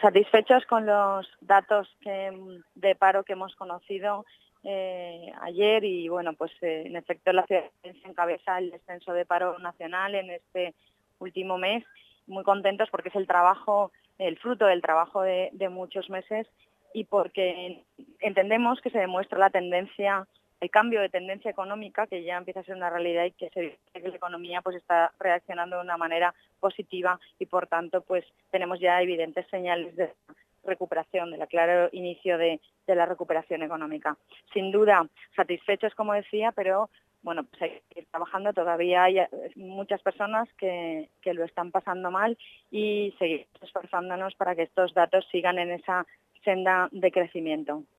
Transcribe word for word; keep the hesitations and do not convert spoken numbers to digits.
satisfechos con los datos que, de paro que hemos conocido eh, ayer y bueno, pues eh, en efecto la ciudad se encabeza el descenso de paro nacional en este último mes. Muy contentos porque es el trabajo, el fruto del trabajo de, de muchos meses y porque entendemos que se demuestra la tendencia, el cambio de tendencia económica que ya empieza a ser una realidad y que se ve que la economía pues está reaccionando de una manera positiva y por tanto pues tenemos ya evidentes señales de recuperación, del claro inicio de, de la recuperación económica. Sin duda, satisfechos como decía, pero bueno, pues hay que ir trabajando, todavía hay muchas personas que, que lo están pasando mal y seguir esforzándonos para que estos datos sigan en esa senda de crecimiento.